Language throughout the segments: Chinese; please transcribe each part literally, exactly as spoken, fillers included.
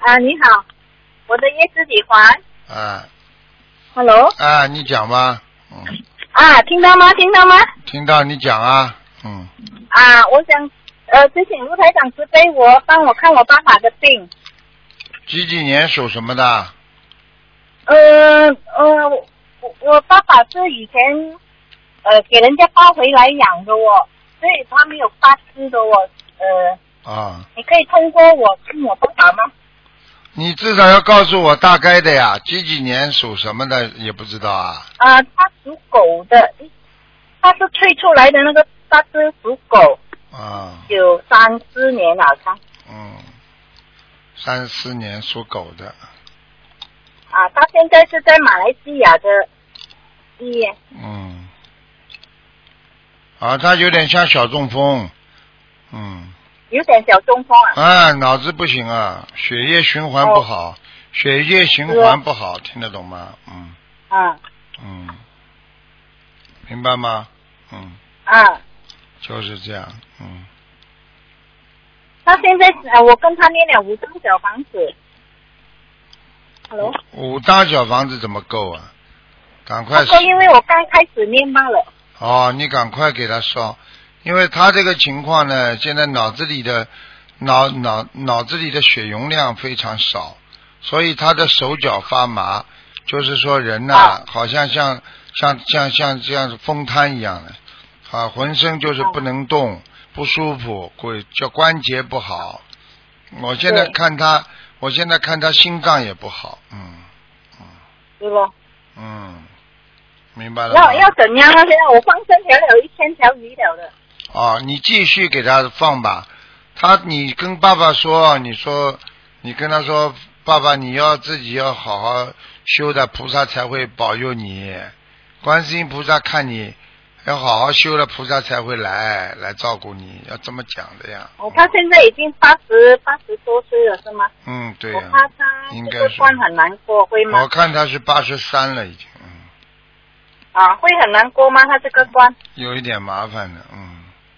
啊，你好，我的叶自己还。 啊。 Hello。 啊，你讲吧。嗯。 啊，听到吗？听到吗？ 听到，你讲啊。嗯。 啊，我想呃，请请卢台长慈悲我，帮我看我爸爸的病。 几几年属什么的？ 呃呃，我我爸爸是以前呃给人家抱回来养的哦，所以他没有发枝的哦，呃。 啊。 你可以通过我跟我爸爸吗？ 你至少要告诉我大概的呀，几几年属什么的也不知道啊。 啊、呃，他属狗的，他是吹出来的那个，他是属狗。 啊。 有三四年了，他。 嗯。三四年属狗的。 啊，他现在是在马来西亚的医院。 嗯。啊，他有点像小中风。嗯。 有点小中风啊。 啊，脑子不行啊，血液循环不好，哦、血液循环不好，听得懂吗？嗯。 啊。 嗯。明白吗？嗯。 啊。 就是这样，嗯。 他现在呃，我跟他念了五张小房子。Hello。 五张小房子怎么够啊？赶快。 不够，因为我刚开始念罢了。 哦，你赶快给他烧。因为他这个情况呢，现在脑子里的脑脑脑子里的血容量非常少，所以他的手脚发麻，就是说人呐、啊，好像像像像像这样风瘫一样的，啊，浑身就是不能动，不舒服，会叫关节不好。我现在看他，我现在看他心脏也不好，嗯嗯。 对不？ 嗯，明白了吗？ 要要怎样呢？现在我放生条有一千条鱼了的。 哦，你继续给他放吧。他，你跟爸爸说，你说，你跟他说，爸爸，你要自己要好好修的，菩萨才会保佑你。观世音菩萨看你要好好修了，菩萨才会来来照顾你，要这么讲的呀。 哦，他现在已经八十八十多岁了，是吗？ 嗯，对呀、 啊。我怕他这个关很难过，会吗？ 我看他是八十三了，已经。嗯。 啊，会很难过吗？他这个关？ 有一点麻烦的，嗯。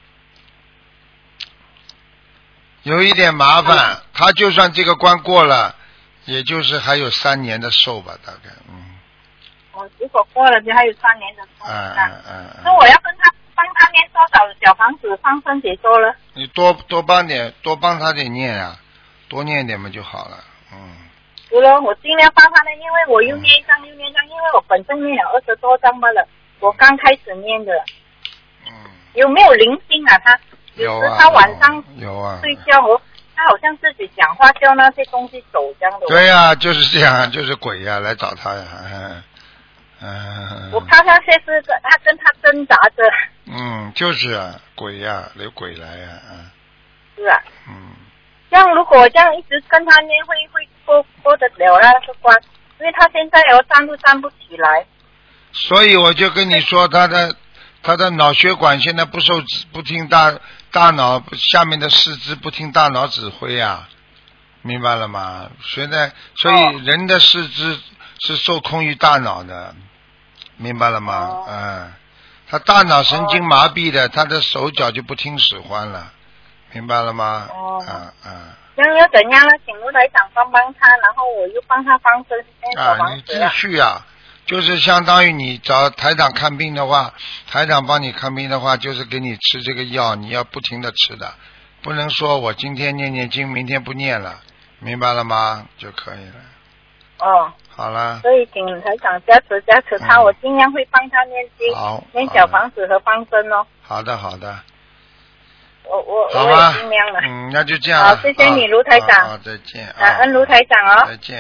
有一点麻烦，嗯、他就算这个关过了，也就是还有三年的寿吧，大概，嗯。 哦，如果过了就还有三年的寿。 嗯嗯嗯。 那我要跟他帮他念多少小房子放生解说了？ 你多多帮点，多帮他点念啊，多念点嘛就好了，嗯。 对了，我尽量帮他念，因为我又念一张又念一张，因为我本身念了二十多张罢了，我刚开始念的。 嗯。 有没有灵性啊？他？ 有啊， 他晚上有啊， 睡觉和他好像自己讲话叫那些东西走这样的。 对呀、啊，就是这样，就是鬼呀、啊、来找他呀，嗯嗯。 我怕他现在是他跟他挣扎着。 嗯，就是啊，鬼呀、啊，有鬼来呀、啊，嗯。 是啊。 嗯。 这样如果这样一直跟他念，会会过过得了那个关，因为他现在哦站都站不起来。 所以我就跟你说，他的他的脑血管现在不受不听大。大脑下面的四肢不听大脑指挥啊，明白了吗？现在所以人的四肢是受控于大脑的，明白了吗？哦、嗯，他大脑神经麻痹的，他的手脚就不听使唤了，明白了吗？ 哦， 嗯嗯。 那要怎样呢？请卢台长帮帮他，然后我又帮他放生小房子啊，你继续啊。就是相当于你找台长看病的话，台长帮你看病的话，就是给你吃这个药，你要不停的吃的，不能说我今天念念经，明天不念了，明白了吗？就可以了。 哦， 好了。 所以请台长加持加持他、嗯，我尽量会帮他念经， 好， 念小房子和放生哦。 好的，好的。 我我好我也尽量了。 嗯，那就这样。 好，谢谢你，卢台长。 好，再见。 感恩卢台长哦。 再见。